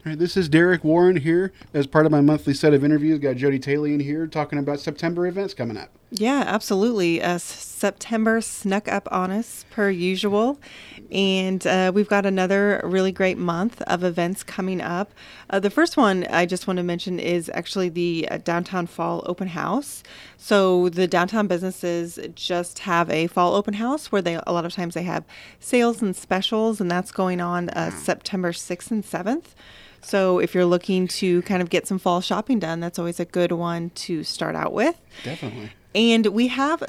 All right, this is Derek Warren here as part of my monthly set of interviews. Got Jody Taylor in here talking about September events coming up. Yeah, absolutely. September snuck up on us per usual, and we've got another really great month of events coming up. The first one I just want to mention is actually the Downtown Fall Open House. So the downtown businesses just have a fall open house where a lot of times they have sales and specials, and that's going on September 6th and 7th. So if you're looking to kind of get some fall shopping done, that's always a good one to start out with. Definitely. And we have,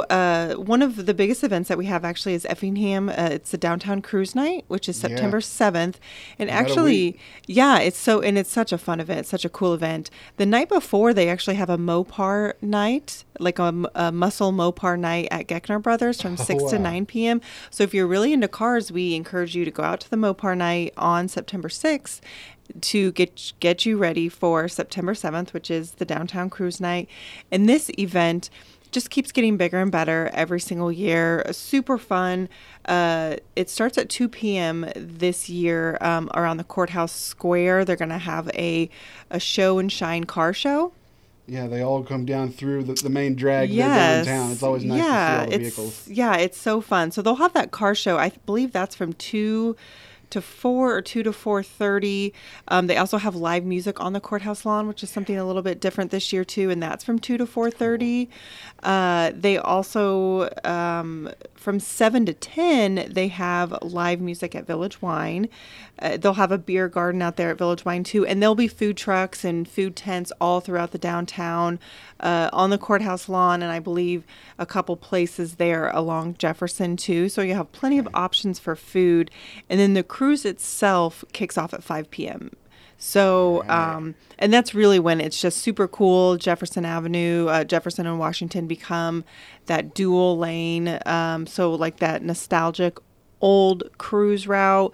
one of the biggest events that we have actually is Effingham. It's the Downtown Cruise Night, which is September 7th. And actually, it's such a fun event, such a cool event. The night before, they actually have a Mopar night, like a muscle Mopar night at Geckner Brothers from 6 to 9 p.m. So if you're really into cars, we encourage you to go out to the Mopar night on September 6th to get you ready for September 7th, which is the Downtown Cruise Night. And this event just keeps getting bigger and better every single year. Super fun. It starts at 2 p.m. this year around the Courthouse Square. They're going to have a show and shine car show. Yeah, they all come down through the main drag downtown. It's always nice to see all the vehicles. Yeah, it's so fun. So they'll have that car show. I believe that's from 2 to 4 or 2 to 4:30. They also have live music on the courthouse lawn, which is something a little bit different this year too, and that's from 2 to 4:30. They also from 7 to 10 they have live music at Village Wine. They'll have a beer garden out there at Village Wine too, and there'll be food trucks and food tents all throughout the downtown on the courthouse lawn, and I believe a couple places there along Jefferson too. So you have plenty of options for food, and then the cruise itself kicks off at 5 p.m. So, and that's really when it's just super cool. Jefferson Avenue, Jefferson and Washington become that dual lane. So like that nostalgic old cruise route.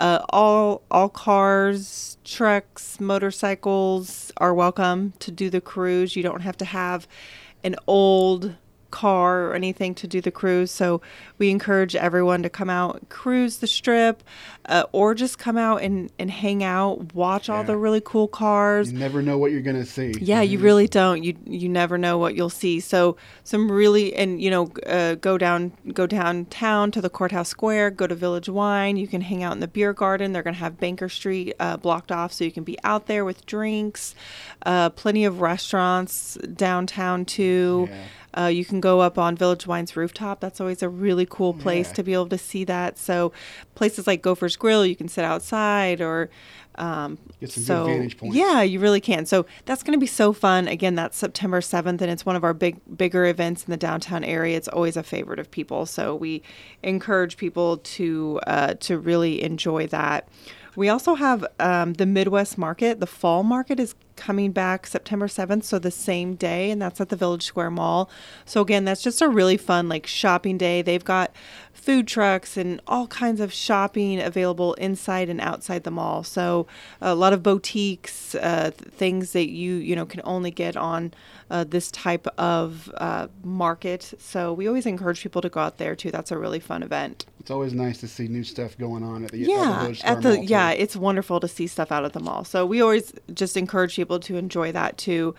All cars, trucks, motorcycles are welcome to do the cruise. You don't have to have an old car or anything to do the cruise. So we encourage everyone to come out, cruise the strip, or just come out and hang out, watch all the really cool cars. You never know what you're going to see. Yeah, you really don't. You never know what you'll see. So some really, and go downtown to the Courthouse Square, go to Village Wine. You can hang out in the beer garden. They're going to have Banker Street blocked off so you can be out there with drinks. Plenty of restaurants downtown too. Yeah. You can go up on Village Wine's rooftop. That's always a really cool place to be able to see that. So places like Gopher's Grill, you can sit outside or get some good vantage points. Yeah, you really can. So that's going to be so fun. Again, that's September 7th, and it's one of our bigger events in the downtown area. It's always a favorite of people. So we encourage people to really enjoy that. We also have the Midwest Market. The Fall Market is coming back September 7th, so the same day, and that's at the Village Square Mall. So again, that's just a really fun shopping day. They've got food trucks and all kinds of shopping available inside and outside the mall. So a lot of boutiques, things that you can only get on this type of market. So we always encourage people to go out there too. That's a really fun event. It's always nice to see new stuff going on at the Village Square Mall too. Yeah, it's wonderful to see stuff out at the mall. So we always just encourage people to enjoy that too.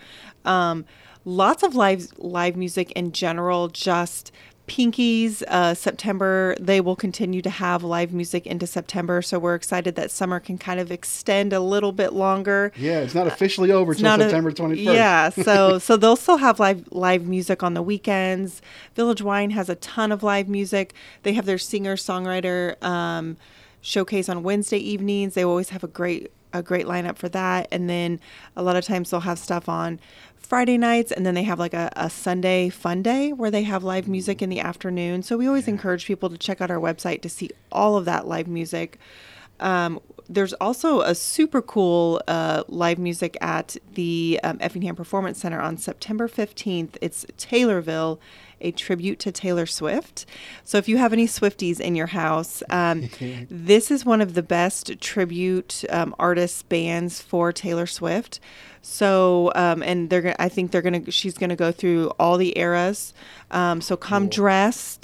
Lots of live music in general. Just Pinky's September, they will continue to have live music into September, so we're excited that summer can kind of extend a little bit longer. Yeah, it's not officially over till September 21st. Yeah, so they'll still have live music on the weekends. Village Wine has a ton of live music. They have their singer-songwriter showcase on Wednesday evenings. They always have a great lineup for that, and then a lot of times they'll have stuff on Friday nights, and then they have a Sunday fun day where they have live music in the afternoon. So we always encourage people to check out our website to see all of that live music. There's also a super cool live music at the Effingham Performance Center on September 15th. It's Taylorville, a tribute to Taylor Swift. So if you have any Swifties in your house, this is one of the best tribute artist bands for Taylor Swift. So, and she's gonna go through all the eras. So come dressed.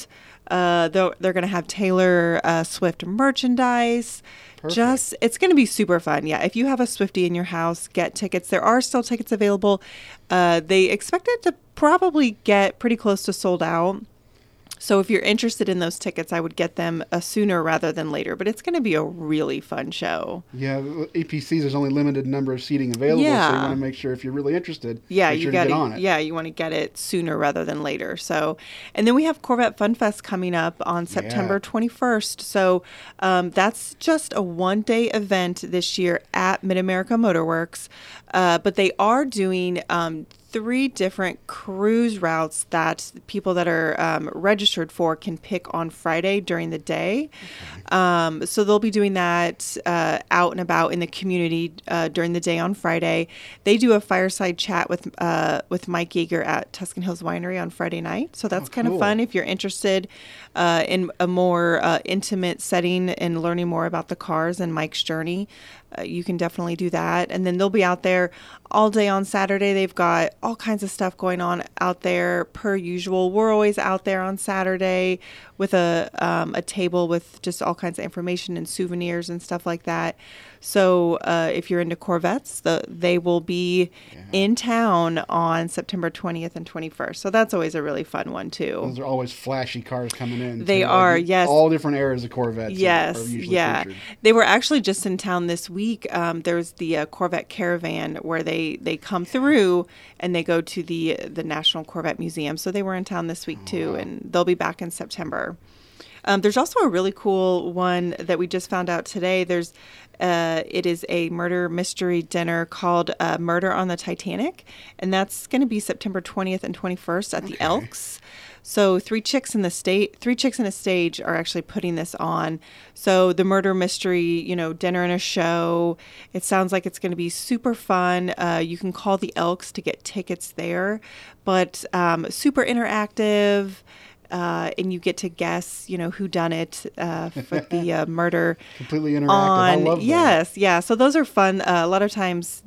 They're going to have Taylor Swift merchandise. Perfect. It's going to be super fun. Yeah, if you have a Swiftie in your house, get tickets. There are still tickets available. They expect it to probably get pretty close to sold out. So if you're interested in those tickets, I would get them sooner rather than later. But it's going to be a really fun show. Yeah, APCs, there's only limited number of seating available, so you want to make sure if you're really interested, make sure to get on it. Yeah, you want to get it sooner rather than later. So, and then we have Corvette Fun Fest coming up on September 21st. So that's just a one-day event this year at Mid-America Motorworks. But they are doing 3 different cruise routes that people that are registered for can pick on Friday during the day. Okay. So they'll be doing that out and about in the community during the day on Friday. They do a fireside chat with Mike Yeager at Tuscan Hills Winery on Friday night. So that's kind of fun if you're interested in a more intimate setting and learning more about the cars and Mike's journey. You can definitely do that. And then they'll be out there all day on Saturday. They've got all kinds of stuff going on out there per usual. We're always out there on Saturday with a table with just all kinds of information and souvenirs and stuff like that. So if you're into Corvettes, they will be in town on September 20th and 21st. So that's always a really fun one, too. Those are always flashy cars coming in. They are, yes. All different eras of Corvettes. Yes, are usually featured. They were actually just in town this week. There's the Corvette Caravan where they come through and they go to the National Corvette Museum. So they were in town this week, too, and they'll be back in September. There's also a really cool one that we just found out today. It is a murder mystery dinner called Murder on the Titanic, and that's going to be September 20th and 21st at the Elks. So Three Chicks in a Stage are actually putting this on. So the murder mystery, dinner and a show. It sounds like it's going to be super fun. You can call the Elks to get tickets there, but super interactive. And you get to guess, who done it for the murder. Completely interactive. I love that. Yes, yeah. So those are fun. A lot of times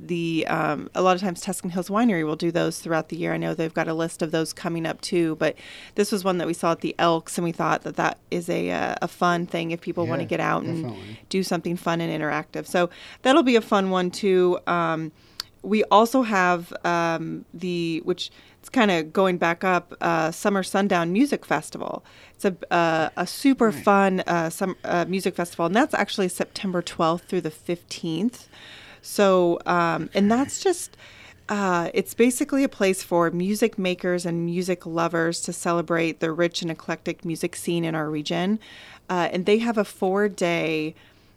Tuscan Hills Winery will do those throughout the year. I know they've got a list of those coming up too. But this was one that we saw at the Elks, and we thought that is a fun thing if people want to get out and do something fun and interactive. So that'll be a fun one too. We also have which. It's kind of going back up, Summer Sundown Music Festival. It's a super fun music festival, and that's actually September 12th through the 15th. So, and that's just, it's basically a place for music makers and music lovers to celebrate the rich and eclectic music scene in our region. And they have a 4-day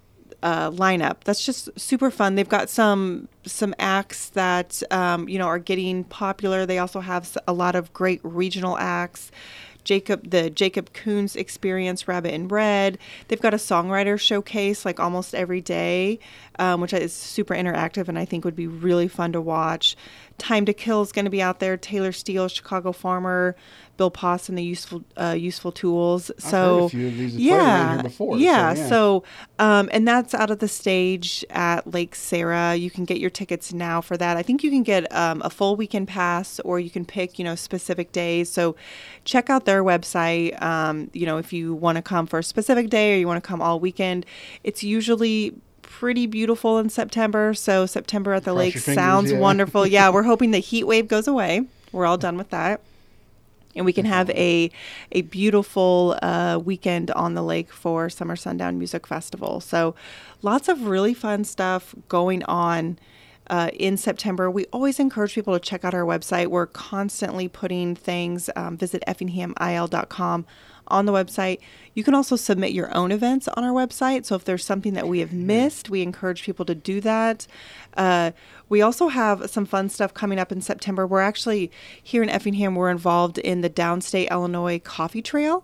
lineup that's just super fun. They've got some acts that are getting popular. They also have a lot of great regional acts. The Jacob Koons Experience, Rabbit in Red. They've got a songwriter showcase like almost every day, which is super interactive and I think would be really fun to watch. Time to Kill is going to be out there. Taylor Steele, Chicago Farmer, Bill Poss and the Useful Tools. I've heard a few of these here before. So and that's out at the stage at Lake Sarah. You can get your tickets now for that. I think you can get a full weekend pass, or you can pick specific days. So check out their website. If you want to come for a specific day or you want to come all weekend, it's usually pretty beautiful in September. So September at the lake sounds wonderful. Yeah, we're hoping the heat wave goes away. We're all done with that. And we can have a beautiful weekend on the lake for Summer Sundown Music Festival. So lots of really fun stuff going on in September. We always encourage people to check out our website. We're constantly putting things. Visit effinghamil.com on the website. You can also submit your own events on our website. So if there's something that we have missed, we encourage people to do that. We also have some fun stuff coming up in September. We're actually, here in Effingham, we're involved in the Downstate Illinois Coffee Trail.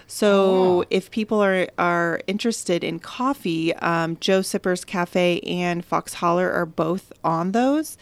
So if people are interested in coffee, Joe Sipper's Cafe and Fox Holler are both on those.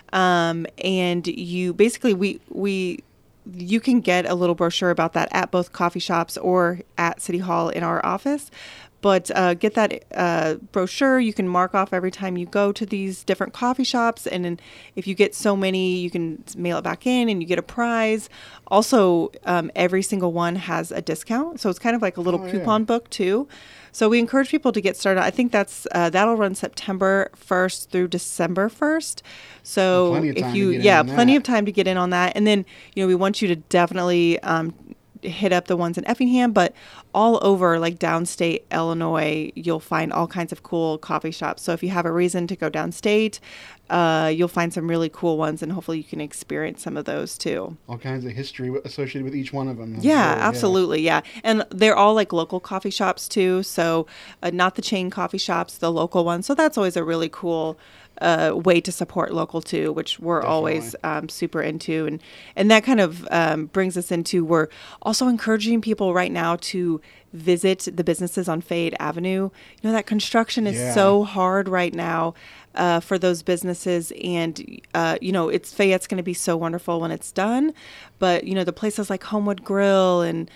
And you basically, you can get a little brochure about that at both coffee shops or at City Hall in our office. But get that brochure. You can mark off every time you go to these different coffee shops. And then if you get so many, you can mail it back in and you get a prize. Also, every single one has a discount. So it's kind of like a little coupon book too. So we encourage people to get started. I think that'll run September 1st through December 1st. So plenty of time to get in on that. And then, we want you to definitely hit up the ones in Effingham, but all over like downstate Illinois, you'll find all kinds of cool coffee shops. So if you have a reason to go downstate, you'll find some really cool ones, and hopefully you can experience some of those too. All kinds of history associated with each one of them. Absolutely. Yeah. And they're all like local coffee shops too. So not the chain coffee shops, the local ones. So that's always a really cool way to support local too, which we're always super into. And that kind of brings us into, we're also encouraging people right now to visit the businesses on Fayette Avenue. That construction is so hard right now for those businesses. And, Fayette's going to be so wonderful when it's done. But, the places like Homewood Grill and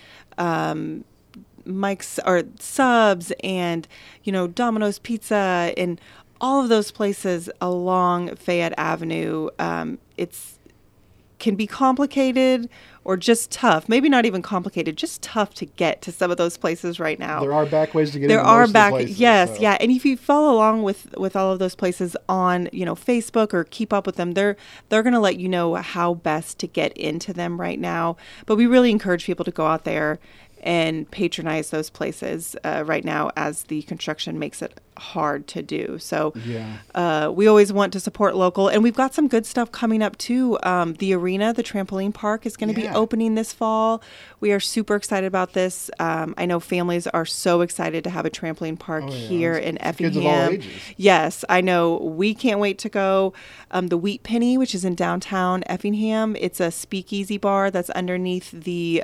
Mike's or Subs and, Domino's Pizza and all of those places along Fayette Avenue, can be complicated or just tough. Maybe not even complicated, just tough to get to some of those places right now. There are back ways to get into most of the places. Yes. And if you follow along with all of those places on, Facebook or keep up with them, they're going to let you know how best to get into them right now. But we really encourage people to go out there and patronize those places right now as the construction makes it hard to do. So we always want to support local, and we've got some good stuff coming up too. The arena, the trampoline park, is going to be opening this fall. We are super excited about this. I know families are so excited to have a trampoline park here in Effingham. Kids of all ages. Yes, I know. We can't wait to go. The Wheat Penny, which is in downtown Effingham, it's a speakeasy bar that's underneath the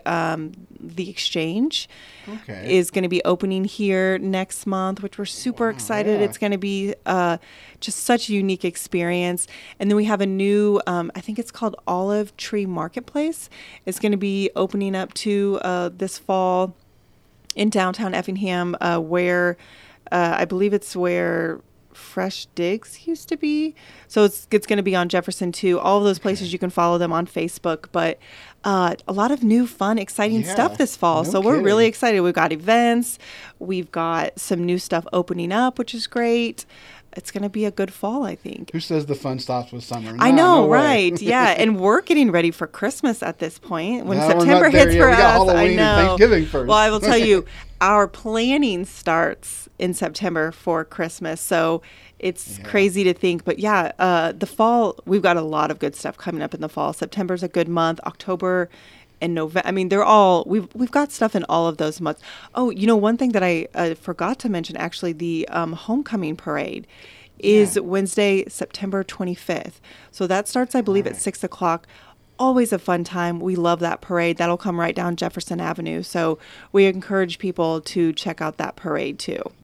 Exchange. Is going to be opening here next month, which we're super excited. It's going to be just such a unique experience. And then we have a new, I think it's called Olive Tree Marketplace. It's going to be opening up to this fall in downtown Effingham, where I believe it's where Fresh Digs used to be. So it's going to be on Jefferson too. All of those places, you can follow them on Facebook. But a lot of new, fun, exciting stuff this fall. So we're really excited. We've got events. We've got some new stuff opening up, which is great. It's going to be a good fall, I think. Who says the fun stops with summer? I know, right? Yeah, and we're getting ready for Christmas at this point. When September hits for us, Halloween I know. And Thanksgiving first. Well, I will tell you, our planning starts in September for Christmas, so it's crazy to think. But the fall, we've got a lot of good stuff coming up in the fall. September's a good month. October and November. I mean, they're all, we've got stuff in all of those months. Oh, one thing that I forgot to mention, actually, the homecoming parade is Wednesday, September 25th. So that starts, I believe, at 6 o'clock. Always a fun time. We love that parade. That'll come right down Jefferson Avenue. So we encourage people to check out that parade too.